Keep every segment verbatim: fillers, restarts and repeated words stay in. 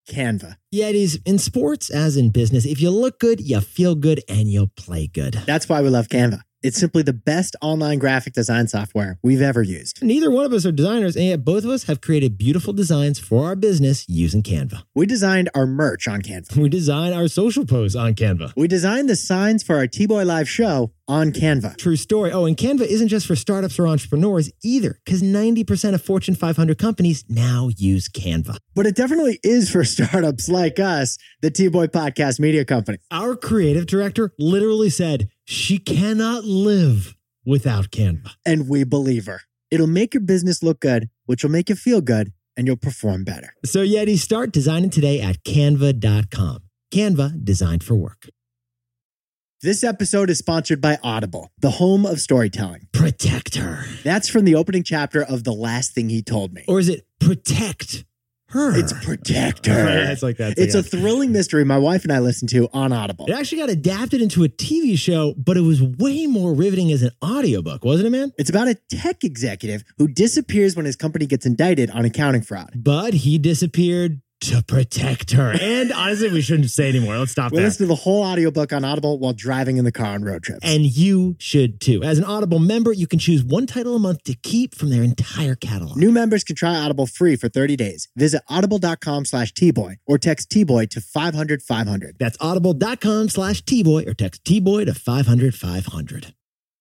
Canva. Yetis, in sports as in business, if you look good, you feel good, and you'll play good. That's why we love Canva. It's simply the best online graphic design software we've ever used. Neither one of us are designers, and yet both of us have created beautiful designs for our business using Canva. We designed our merch on Canva. We design our social posts on Canva. We designed the signs for our T-Boy Live show on Canva. True story. Oh, and Canva isn't just for startups or entrepreneurs either, because ninety percent of Fortune five hundred companies now use Canva. But it definitely is for startups like us, the T-Boy Podcast Media Company. Our creative director literally said she cannot live without Canva. And we believe her. It'll make your business look good, which will make you feel good, and you'll perform better. So Yeti, start designing today at canva dot com. Canva, designed for work. This episode is sponsored by Audible, the home of storytelling. Protect her. That's from the opening chapter of The Last Thing He Told Me. Or is it protect her? It's Protect Her. Yeah, it's like that. It's a thrilling mystery my wife and I listened to on Audible. It actually got adapted into a T V show, but it was way more riveting as an audiobook, wasn't it, man? It's about a tech executive who disappears when his company gets indicted on accounting fraud. But he disappeared to protect her. And honestly, we shouldn't say anymore. Let's stop we there. Listen to the whole audiobook on Audible while driving in the car on road trips. And you should too. As an Audible member, you can choose one title a month to keep from their entire catalog. New members can try Audible free for thirty days. Visit audible.com slash T-Boy or text T-Boy to five hundred five hundred. That's audible.com slash T-Boy or text T-Boy to five hundred five hundred.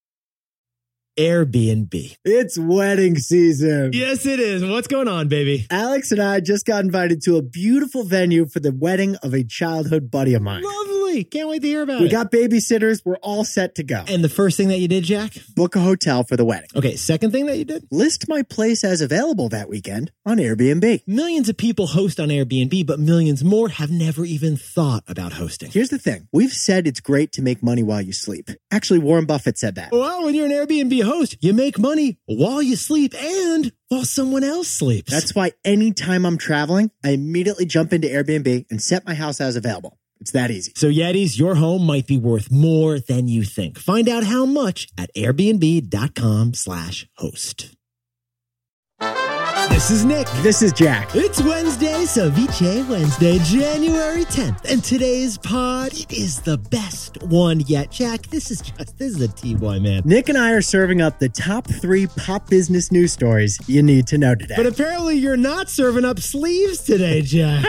Airbnb. It's wedding season. Yes, it is. What's going on, baby? Alex and I just got invited to a beautiful venue for the wedding of a childhood buddy of mine. Lovely. Can't wait to hear about we it. We got babysitters. We're all set to go. And the first thing that you did, Jack? Book a hotel for the wedding. Okay, second thing that you did? List my place as available that weekend on Airbnb. Millions of people host on Airbnb, but millions more have never even thought about hosting. Here's the thing. We've said it's great to make money while you sleep. Actually, Warren Buffett said that. Well, when you're an Airbnb host, you make money while you sleep and while someone else sleeps. That's why anytime I'm traveling, I immediately jump into Airbnb and set my house as available. It's that easy. So Yetis, your home might be worth more than you think. Find out how much at airbnb.com slash host. This is Nick. This is Jack. It's Wednesday, Ceviche Wednesday, January tenth. And today's pod, it is the best one yet. Jack, this is just, this is a T-Boy, man. Nick and I are serving up the top three pop business news stories you need to know today. But apparently you're not serving up sleeves today, Jack.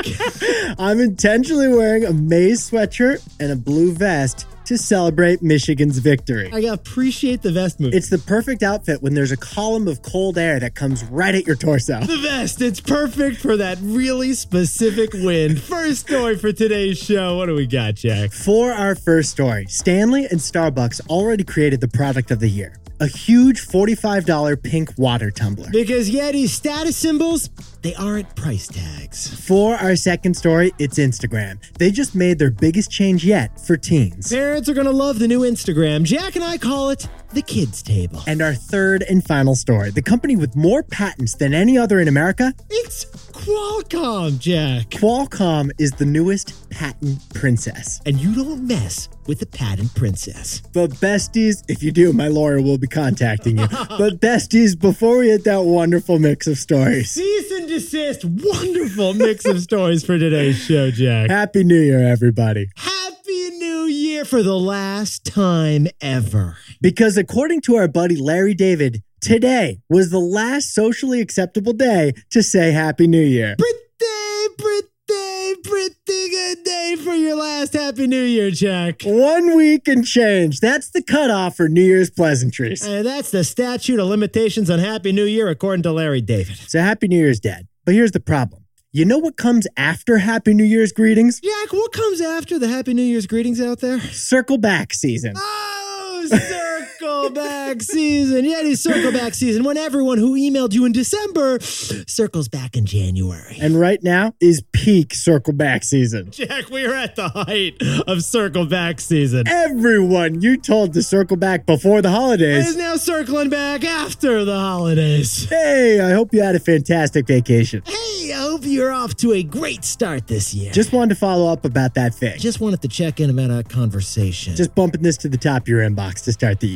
I'm intentionally wearing a maize sweatshirt and a blue vest to celebrate Michigan's victory. I appreciate the vest move. It's the perfect outfit when there's a column of cold air that comes right at your torso. The vest, it's perfect for that really specific wind. First story for today's show. What do we got, Jack? For our first story, Stanley and Starbucks already created the product of the year. A huge forty-five dollars pink water tumbler. Because Yeti status symbols, they aren't price tags. For our second story, it's Instagram. They just made their biggest change yet for teens. Parents are going to love the new Instagram. Jack and I call it the kids' table. And our third and final story, the company with more patents than any other in America. It's Qualcomm, Jack. Qualcomm is the newest patent princess. And you don't mess with the patent princess. But besties, if you do, my lawyer will be contacting you. But besties, before we hit that wonderful mix of stories. Cease and desist. Wonderful mix of stories for today's show, Jack. Happy New Year, everybody. Happy New Year for the last time ever. Because according to our buddy Larry David, today was the last socially acceptable day to say Happy New Year. Pretty, pretty, pretty good day for your last Happy New Year, Jack. One week and change. That's the cutoff for New Year's pleasantries. And that's the statute of limitations on Happy New Year, according to Larry David. So Happy New Year's dead. But here's the problem. You know what comes after Happy New Year's greetings? Jack, what comes after the Happy New Year's greetings out there? Circle back season. Oh, circle back season. Yeah, it is circle back season when everyone who emailed you in December circles back in January. And right now is peak circle back season. Jack, we are at the height of circle back season. Everyone you told to circle back before the holidays is now circling back after the holidays. Hey, I hope you had a fantastic vacation. Hey, I hope you're off to a great start this year. Just wanted to follow up about that thing. Just wanted to check in about our conversation. Just bumping this to the top of your inbox to start the year. Sir,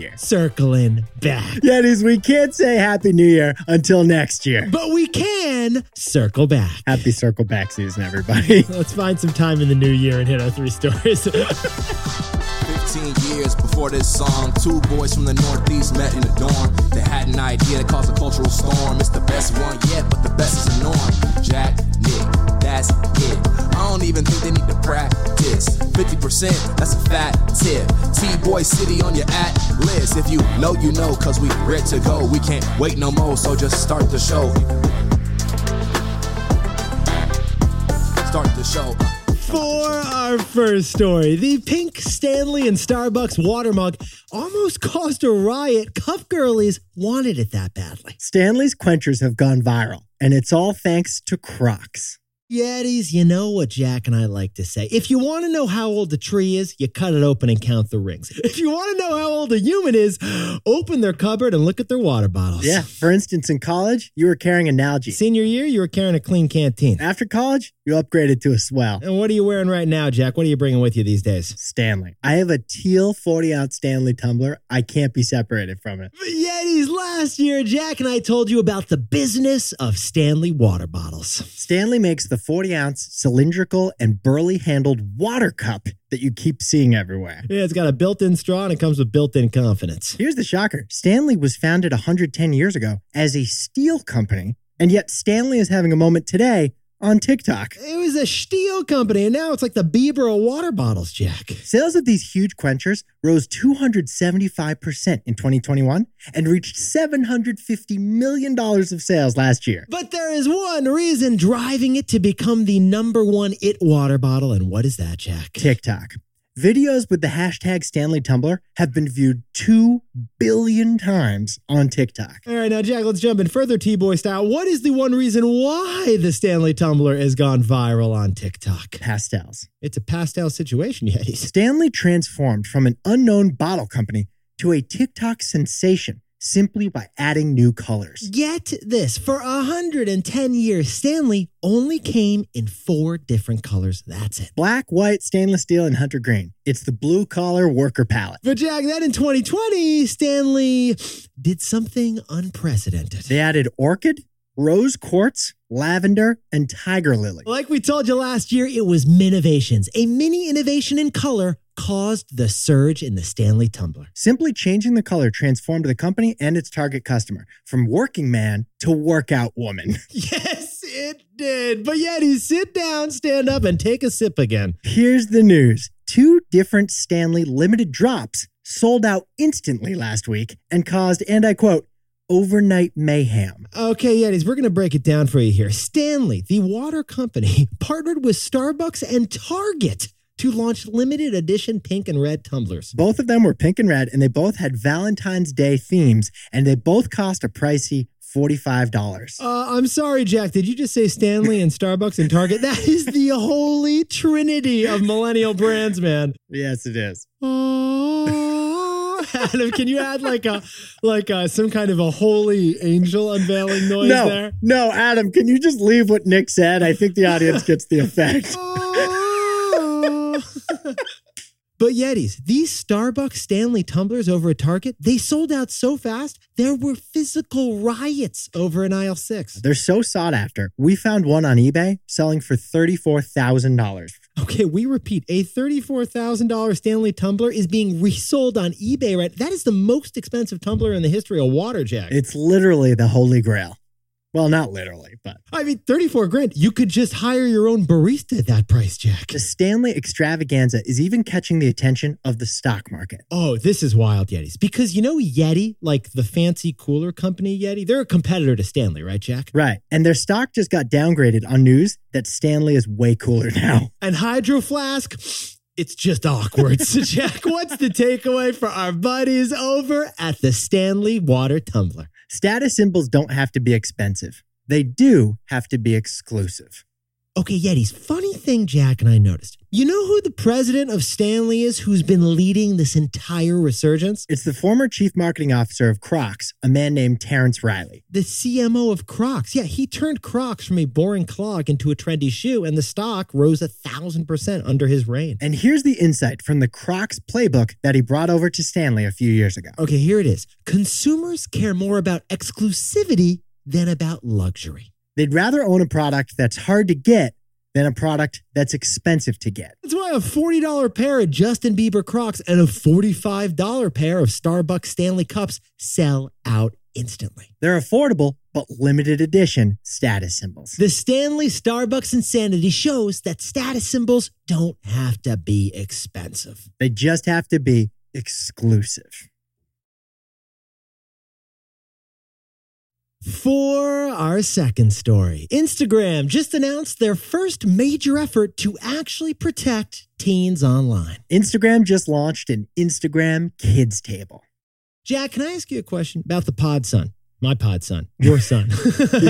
circling back. Yetis, we can't say Happy New Year until next year. But we can circle back. Happy circle back season, everybody. Let's find some time in the new year and hit our three stories. fifteen years before this song, two boys from the Northeast met in a dorm. They had an idea that caused a cultural storm. It's the best one yet, but the best is a norm. Jack, Nick, that's it. I don't even think they need to practice. fifty percent, that's a fat tip. T-Boy City on your at list. If you know, you know, cause we ready to go. We can't wait no more, so just start the show. Start the show. For our first story, the pink Stanley and Starbucks water mug almost caused a riot. Cup girlies wanted it that badly. Stanley's quenchers have gone viral, and it's all thanks to Crocs. Yetis, you know what Jack and I like to say. If you want to know how old a tree is, you cut it open and count the rings. If you want to know how old a human is, open their cupboard and look at their water bottles. Yeah, for instance, in college, you were carrying an Nalgene. Senior year, you were carrying a clean canteen. After college, you upgraded to a Swell. And what are you wearing right now, Jack? What are you bringing with you these days? Stanley. I have a teal forty-ounce Stanley tumbler. I can't be separated from it. But Yetis, last year, Jack and I told you about the business of Stanley water bottles. Stanley makes the forty-ounce cylindrical and burly-handled water cup that you keep seeing everywhere. Yeah, it's got a built-in straw and it comes with built-in confidence. Here's the shocker. Stanley was founded one hundred ten years ago as a steel company, and yet Stanley is having a moment today on TikTok. It was a steel company, and now it's like the Bieber of water bottles, Jack. Sales of these huge quenchers rose two hundred seventy-five percent in twenty twenty-one and reached seven hundred fifty million dollars of sales last year. But there is one reason driving it to become the number one it water bottle, and what is that, Jack? TikTok. Videos with the hashtag Stanley Tumbler have been viewed two billion times on TikTok. All right, now, Jack, let's jump in further T-Boy style. What is the one reason why the Stanley Tumbler has gone viral on TikTok? Pastels. It's a pastel situation, Yetis. Stanley transformed from an unknown bottle company to a TikTok sensation simply by adding new colors. Get this. For one hundred ten years, Stanley only came in four different colors. That's it. Black, white, stainless steel, and hunter green. It's the blue-collar worker palette. But Jack, then in twenty twenty, Stanley did something unprecedented. They added orchid, rose quartz, lavender, and tiger lily. Like we told you last year, it was Minivations. A mini innovation in color caused the surge in the Stanley Tumbler. Simply changing the color transformed the company and its target customer from working man to workout woman. Yes, it did. But Yetis, sit down, stand up, and take a sip again. Here's the news. Two different Stanley limited drops sold out instantly last week and caused, and I quote, overnight mayhem. Okay, Yetis, we're going to break it down for you here. Stanley, the water company, partnered with Starbucks and Target to launch limited edition pink and red tumblers. Both of them were pink and red, and they both had Valentine's Day themes, and they both cost a pricey forty-five dollars. Uh, I'm sorry, Jack. Did you just say Stanley and Starbucks and Target? That is the holy trinity of millennial brands, man. Yes, it is. Oh, Adam, can you add like a like a, some kind of a holy angel unveiling noise no, there? No, Adam, can you just leave what Nick said? I think the audience gets the effect. But Yetis, these Starbucks Stanley tumblers over at Target, they sold out so fast, there were physical riots over in aisle six. They're so sought after. We found one on eBay selling for thirty-four thousand dollars. Okay, we repeat, a thirty-four thousand dollars Stanley tumbler is being resold on eBay, right? That is the most expensive tumbler in the history of water, Jack. It's literally the holy grail. Well, not literally, but... I mean, thirty-four grand. You could just hire your own barista at that price, Jack. The Stanley extravaganza is even catching the attention of the stock market. Oh, this is wild, Yetis. Because you know Yeti, like the fancy cooler company Yeti, they're a competitor to Stanley, right, Jack? Right. And their stock just got downgraded on news that Stanley is way cooler now. And Hydro Flask... it's just awkward. So, Jack, what's the takeaway for our buddies over at the Stanley Water Tumbler? Status symbols don't have to be expensive. They do have to be exclusive. Okay, Yetis, funny thing Jack and I noticed. You know who the president of Stanley is who's been leading this entire resurgence? It's the former chief marketing officer of Crocs, a man named Terrence Riley. The C M O of Crocs. Yeah, he turned Crocs from a boring clog into a trendy shoe, and the stock rose a thousand percent under his reign. And here's the insight from the Crocs playbook that he brought over to Stanley a few years ago. Okay, here it is. Consumers care more about exclusivity than about luxury. They'd rather own a product that's hard to get than a product that's expensive to get. That's why a forty dollars pair of Justin Bieber Crocs and a forty-five dollars pair of Starbucks Stanley Cups sell out instantly. They're affordable, but limited edition status symbols. The Stanley Starbucks Insanity shows that status symbols don't have to be expensive. They just have to be exclusive. For our second story, Instagram just announced their first major effort to actually protect teens online. Instagram just launched an Instagram Kids Table. Jack, can I ask you a question about the pod son? My pod son, your son. When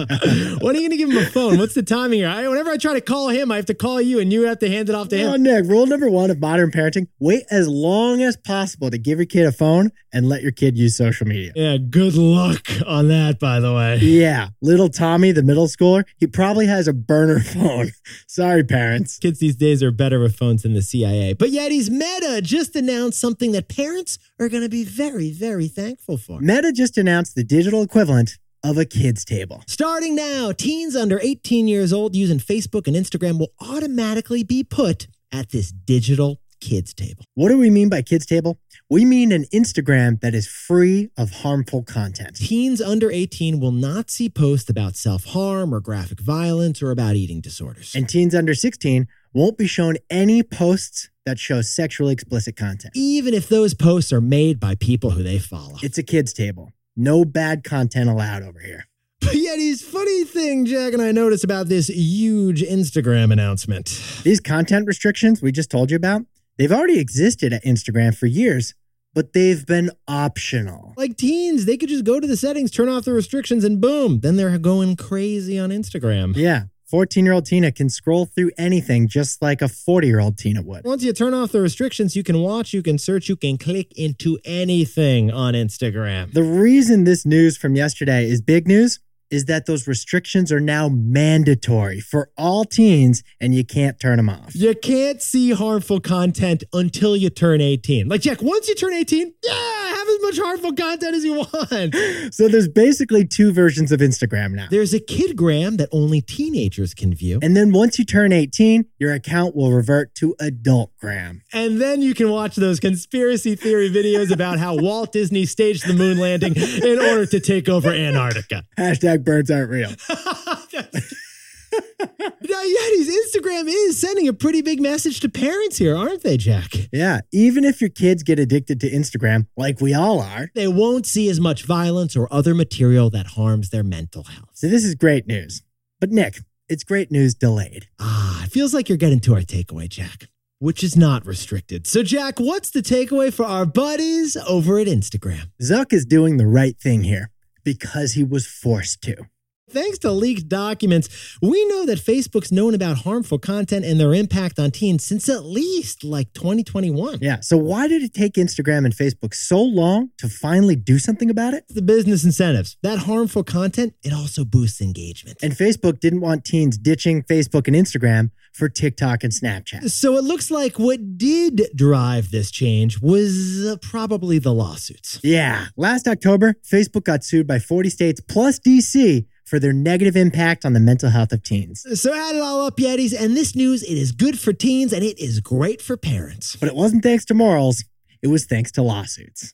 are you going to give him a phone? What's the timing here? I, whenever I try to call him, I have to call you and you have to hand it off to him. Oh, Nick, rule number one of modern parenting, wait as long as possible to give your kid a phone and let your kid use social media. Yeah, good luck on that, by the way. Yeah, little Tommy, the middle schooler, he probably has a burner phone. Sorry, parents. Kids these days are better with phones than the C I A. But Yeti's Meta just announced something that parents are going to be very, very thankful for. Meta just announced the digital equivalent of a kids table. Starting now, teens under eighteen years old using Facebook and Instagram will automatically be put at this digital kids table. What do we mean by kids table? We mean an Instagram that is free of harmful content. Teens under eighteen will not see posts about self-harm or graphic violence or about eating disorders. And teens under sixteen won't be shown any posts that show sexually explicit content. Even if those posts are made by people who they follow. It's a kids table. No bad content allowed over here. But Yeti's funny thing Jack and I noticed about this huge Instagram announcement. These content restrictions we just told you about, they've already existed at Instagram for years, but they've been optional. Like teens, they could just go to the settings, turn off the restrictions, and boom, then they're going crazy on Instagram. Yeah. fourteen-year-old Tina can scroll through anything just like a forty-year-old Tina would. Once you turn off the restrictions, you can watch, you can search, you can click into anything on Instagram. The reason this news from yesterday is big news is that those restrictions are now mandatory for all teens and you can't turn them off. You can't see harmful content until you turn eighteen. Like, Jack, once you turn eighteen, yeah, have as much harmful content as you want. So there's basically two versions of Instagram now. There's a kidgram that only teenagers can view. And then once you turn eighteen, your account will revert to adultgram. And then you can watch those conspiracy theory videos about how Walt Disney staged the moon landing in order to take over Antarctica. Hashtag birds aren't real. Now, Yeti's Instagram is sending a pretty big message to parents here, aren't they, Jack? Yeah, even if your kids get addicted to Instagram, like we all are, they won't see as much violence or other material that harms their mental health. So this is great news. But Nick, it's great news delayed. Ah, it feels like you're getting to our takeaway, Jack, which is not restricted. So, Jack, what's the takeaway for our buddies over at Instagram? Zuck is doing the right thing here because he was forced to. Thanks to leaked documents, we know that Facebook's known about harmful content and their impact on teens since at least like twenty twenty-one. Yeah, so why did it take Instagram and Facebook so long to finally do something about it? The business incentives. That harmful content, it also boosts engagement. And Facebook didn't want teens ditching Facebook and Instagram for TikTok and Snapchat. So it looks like what did drive this change was uh, probably the lawsuits. Yeah, last October, Facebook got sued by forty states plus D C for their negative impact on the mental health of teens. So add it all up, Yetis, and this news, it is good for teens and it is great for parents. But it wasn't thanks to morals, it was thanks to lawsuits.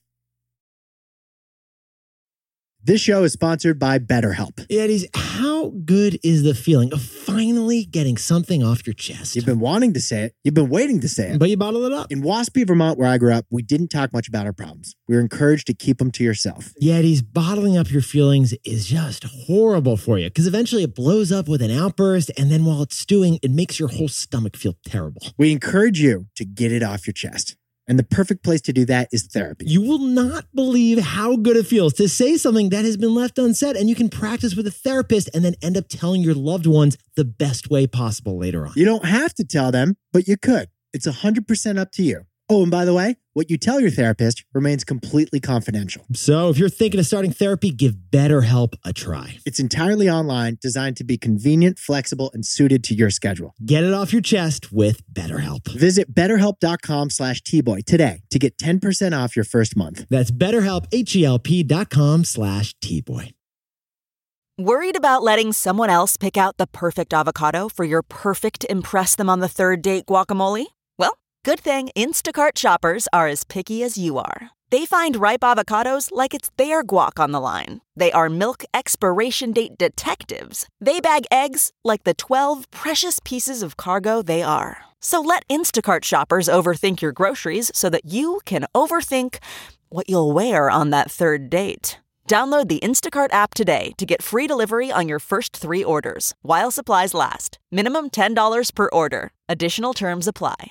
This show is sponsored by BetterHelp. Yetis, how good is the feeling of finally getting something off your chest? You've been wanting to say it. You've been waiting to say it. But you bottle it up. In Waspy, Vermont, where I grew up, we didn't talk much about our problems. We were encouraged to keep them to yourself. Yetis, bottling up your feelings is just horrible for you because eventually it blows up with an outburst, and then while it's stewing, it makes your whole stomach feel terrible. We encourage you to get it off your chest. And the perfect place to do that is therapy. You will not believe how good it feels to say something that has been left unsaid, and you can practice with a therapist and then end up telling your loved ones the best way possible later on. You don't have to tell them, but you could. It's one hundred percent up to you. Oh, and by the way, what you tell your therapist remains completely confidential. So if you're thinking of starting therapy, give BetterHelp a try. It's entirely online, designed to be convenient, flexible, and suited to your schedule. Get it off your chest with BetterHelp. Visit betterhelp.com slash tboy today to get ten percent off your first month. That's BetterHelp, H-E-L-P dot com slash tboy. Worried about letting someone else pick out the perfect avocado for your perfect impress them on the third date guacamole? Well, good thing Instacart shoppers are as picky as you are. They find ripe avocados like it's their guac on the line. They are milk expiration date detectives. They bag eggs like the twelve precious pieces of cargo they are. So let Instacart shoppers overthink your groceries so that you can overthink what you'll wear on that third date. Download the Instacart app today to get free delivery on your first three orders, while supplies last. Minimum ten dollars per order. Additional terms apply.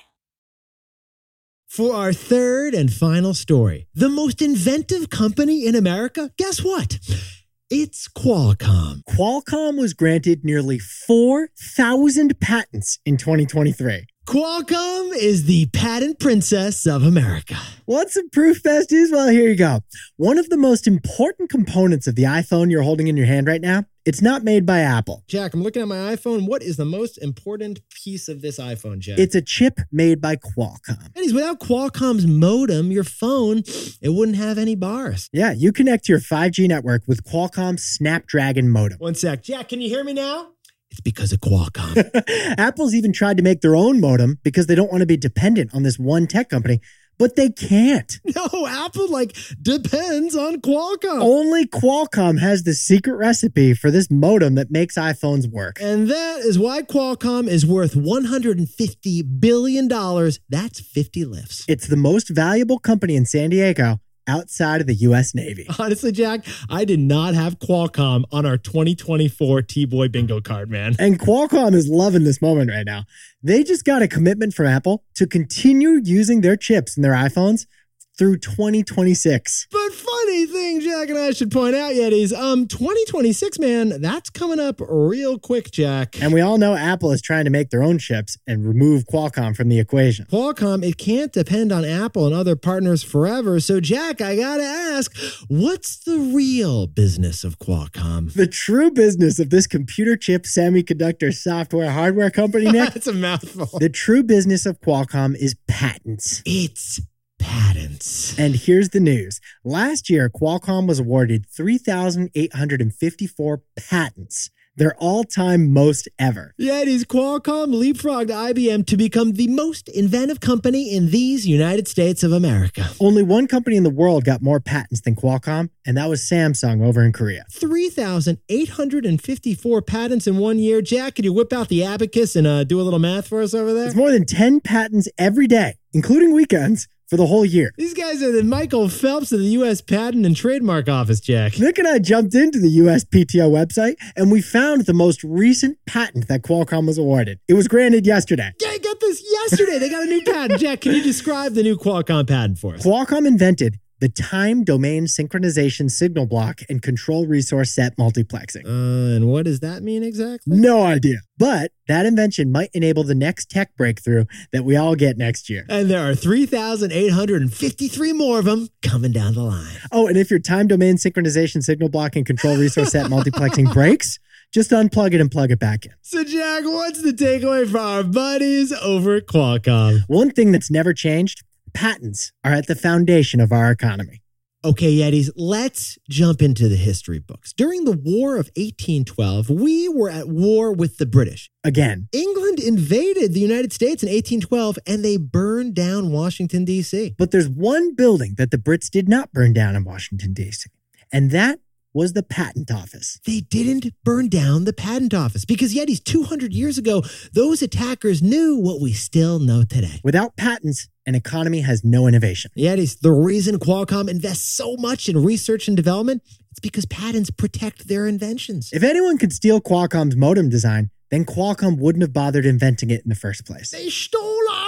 For our third and final story, the most inventive company in America, guess what? It's Qualcomm. Qualcomm was granted nearly four thousand patents in twenty twenty-three. Qualcomm is the patent princess of America. Want some proof, besties? Well, here you go. One of the most important components of the iPhone you're holding in your hand right now, it's not made by Apple. Jack, I'm looking at my iPhone. What is the most important piece of this iPhone, Jack? It's a chip made by Qualcomm. Ladies, without Qualcomm's modem, your phone, it wouldn't have any bars. Yeah, you connect to your five G network with Qualcomm's Snapdragon modem. One sec. Jack, can you hear me now? It's because of Qualcomm. Apple's even tried to make their own modem because they don't want to be dependent on this one tech company, but they can't. No, Apple, like, depends on Qualcomm. Only Qualcomm has the secret recipe for this modem that makes iPhones work. And that is why Qualcomm is worth one hundred fifty billion dollars. That's fifty lifts. It's the most valuable company in San Diego outside of the U S Navy. Honestly, Jack, I did not have Qualcomm on our twenty twenty-four T-Boy bingo card, man. And Qualcomm is loving this moment right now. They just got a commitment from Apple to continue using their chips in their iPhones through twenty twenty-six. But funny thing, Jack and I should point out, Yetis, um, twenty twenty-six, man, that's coming up real quick, Jack. And we all know Apple is trying to make their own chips and remove Qualcomm from the equation. Qualcomm, it can't depend on Apple and other partners forever. So, Jack, I gotta ask, what's the real business of Qualcomm? The true business of this computer chip semiconductor software hardware company, Nick? That's a mouthful. The true business of Qualcomm is patents. It's patents. And here's the news. Last year, Qualcomm was awarded three thousand eight hundred fifty-four patents, their all-time most ever. Yetis, Qualcomm leapfrogged I B M to become the most inventive company in these United States of America. Only one company in the world got more patents than Qualcomm, and that was Samsung over in Korea. three thousand eight hundred fifty-four patents in one year. Jack, can you whip out the abacus and uh, do a little math for us over there? It's more than ten patents every day, including weekends, for the whole year. These guys are the Michael Phelps of the U S Patent and Trademark Office, Jack. Nick and I jumped into the U S P T O website, and we found the most recent patent that Qualcomm was awarded. It was granted yesterday. Yeah, I got this yesterday. They got a new patent. Jack, can you describe the new Qualcomm patent for us? Qualcomm invented the time domain synchronization signal block and control resource set multiplexing. Uh, and what does that mean exactly? No idea. But that invention might enable the next tech breakthrough that we all get next year. And there are three thousand eight hundred fifty-three more of them coming down the line. Oh, and if your time domain synchronization signal block and control resource set multiplexing breaks, just unplug it and plug it back in. So, Jack, what's the takeaway for our buddies over at Qualcomm? One thing that's never changed: patents are at the foundation of our economy. Okay, Yetis, let's jump into the history books. During the War of eighteen twelve, we were at war with the British. Again. England invaded the United States in eighteen twelve, and they burned down Washington, D C. But there's one building that the Brits did not burn down in Washington, D C, and that was the Patent Office. They didn't burn down the Patent Office because, Yetis, two hundred years ago, those attackers knew what we still know today. Without patents, an economy has no innovation. Yetis, the reason Qualcomm invests so much in research and development, it's because patents protect their inventions. If anyone could steal Qualcomm's modem design, then Qualcomm wouldn't have bothered inventing it in the first place. They stole our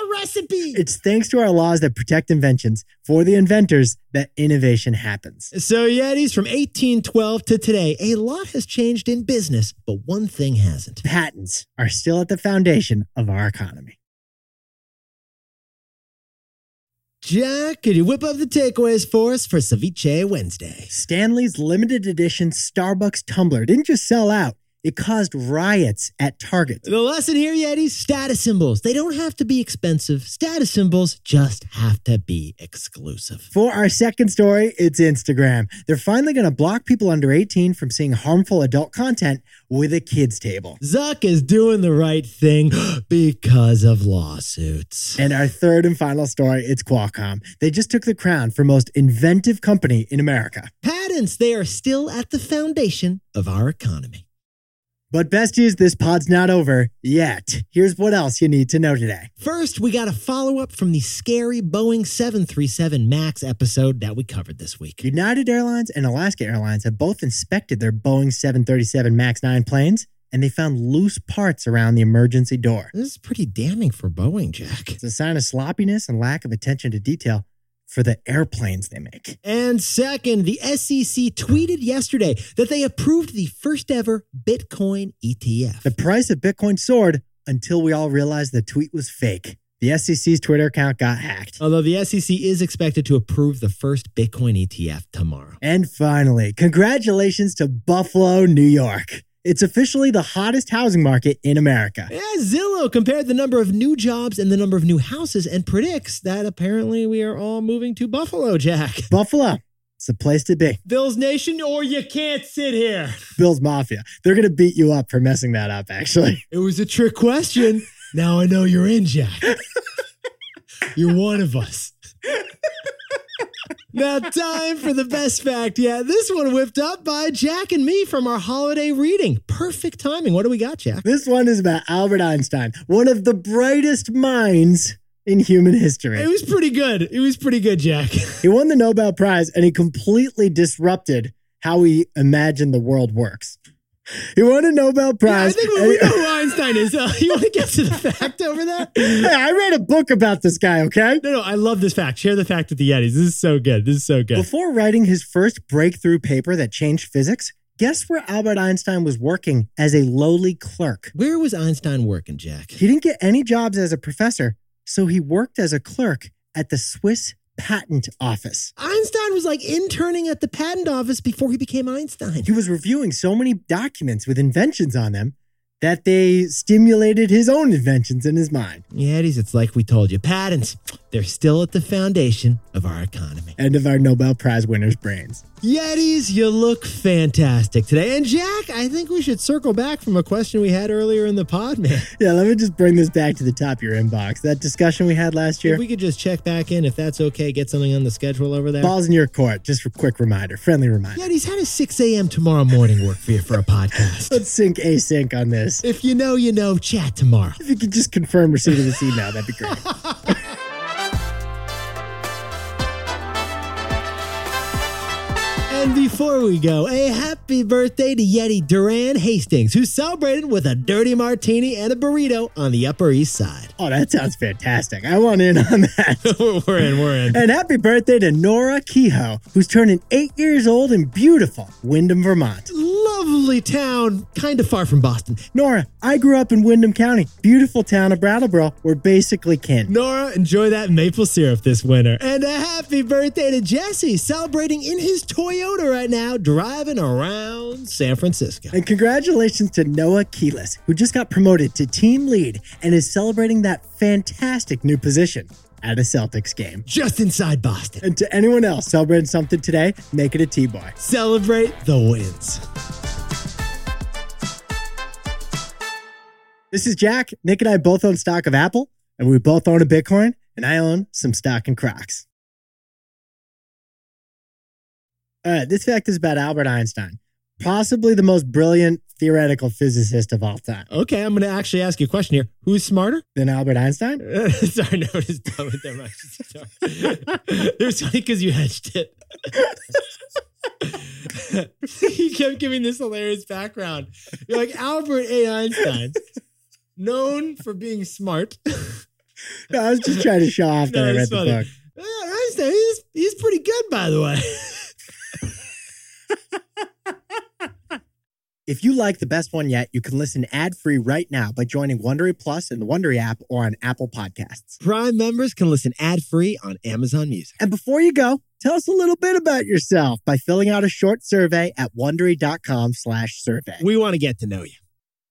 recipe. It's thanks to our laws that protect inventions for the inventors that innovation happens. So, Yetis, from eighteen twelve to today, a lot has changed in business, but one thing hasn't. Patents are still at the foundation of our economy. Jack, could you whip up the takeaways for us for Ceviche Wednesday? Stanley's limited edition Starbucks tumbler didn't just sell out. It caused riots at Target. The lesson here, Yetis, status symbols. They don't have to be expensive. Status symbols just have to be exclusive. For our second story, it's Instagram. They're finally going to block people under eighteen from seeing harmful adult content with a kids table. Zuck is doing the right thing because of lawsuits. And our third and final story, it's Qualcomm. They just took the crown for most inventive company in America. Patents, they are still at the foundation of our economy. But besties, this pod's not over yet. Here's what else you need to know today. First, we got a follow-up from the scary Boeing seven thirty-seven MAX episode that we covered this week. United Airlines and Alaska Airlines have both inspected their Boeing seven thirty-seven MAX nine planes, and they found loose parts around the emergency door. This is pretty damning for Boeing, Jack. It's a sign of sloppiness and lack of attention to detail for the airplanes they make. And second, the S E C tweeted yesterday that they approved the first ever Bitcoin E T F. The price of Bitcoin soared until we all realized the tweet was fake. The S E C's Twitter account got hacked. Although the S E C is expected to approve the first Bitcoin E T F tomorrow. And finally, congratulations to Buffalo, New York. It's officially the hottest housing market in America. Yeah, Zillow compared the number of new jobs and the number of new houses and predicts that apparently we are all moving to Buffalo, Jack. Buffalo, it's the place to be. Bills Nation, or you can't sit here. Bills Mafia. They're going to beat you up for messing that up, actually. It was a trick question. Now I know you're in, Jack. You're one of us. Now, time for the best fact. Yeah, this one whipped up by Jack and me from our holiday reading. Perfect timing. What do we got, Jack? This one is about Albert Einstein, one of the brightest minds in human history. It was pretty good. It was pretty good, Jack. He won the Nobel Prize, and he completely disrupted how we imagine the world works. He won a Nobel Prize. Yeah, I think we, we know who Einstein is. Uh, you want to get to the fact over there? Hey, I read a book about this guy, okay? No, no, I love this fact. Share the fact with the Yetis. This is so good. This is so good. Before writing his first breakthrough paper that changed physics, guess where Albert Einstein was working as a lowly clerk? Where was Einstein working, Jack? He didn't get any jobs as a professor, so he worked as a clerk at the Swiss Patent Office. Einstein was like interning at the patent office before he became Einstein. He was reviewing so many documents with inventions on them that they stimulated his own inventions in his mind. Yetis, it's like we told you. Patents, they're still at the foundation of our economy. And of our Nobel Prize winners' brains. Yetis, you look fantastic today. And Jack, I think we should circle back from a question we had earlier in the pod, man. Yeah, let me just bring this back to the top of your inbox. That discussion we had last year. If we could just check back in, if that's okay, get something on the schedule over there. Ball's in your court. Just a quick reminder, friendly reminder. Yetis, how does six a.m. tomorrow morning work for you for a podcast? Let's sync async on this. If you know, you know, chat tomorrow. If you could just confirm receipt of this email, that'd be great. And before we go, a happy birthday to Yeti Duran Hastings, who celebrated with a dirty martini and a burrito on the Upper East Side. Oh, that sounds fantastic. I want in on that. we're in, we're in. And happy birthday to Nora Kehoe, who's turning eight years old in beautiful Windham, Vermont. Lovely town, kind of far from Boston. Nora, I grew up in Windham County, beautiful town of Brattleboro. We're basically kin. Nora, enjoy that maple syrup this winter. And a happy birthday to Jesse, celebrating in his Toyota right now, driving around San Francisco. And congratulations to Noah Keelis, who just got promoted to team lead and is celebrating that fantastic new position at a Celtics game. Just inside Boston. And to anyone else celebrating something today, make it a T-boy. Celebrate the wins. This is Jack. Nick and I both own stock of Apple, and we both own a Bitcoin, and I own some stock in Crocs. All right, this fact is about Albert Einstein, possibly the most brilliant theoretical physicist of all time. Okay, I'm going to actually ask you a question here. Who's smarter? Than Albert Einstein? Sorry, no, just done with them. It was funny because you hedged it. He kept giving this hilarious background. You're like, Albert A. Einstein, known for being smart, No, I was just trying to show off that No, I read it's the funny. book. Yeah, I understand. He's, he's pretty good, by the way. If you like The Best One Yet, you can listen ad-free right now by joining Wondery Plus in the Wondery app or on Apple Podcasts. Prime members can listen ad-free on Amazon Music. And before you go, tell us a little bit about yourself by filling out a short survey at Wondery.com slash survey. We want to get to know you.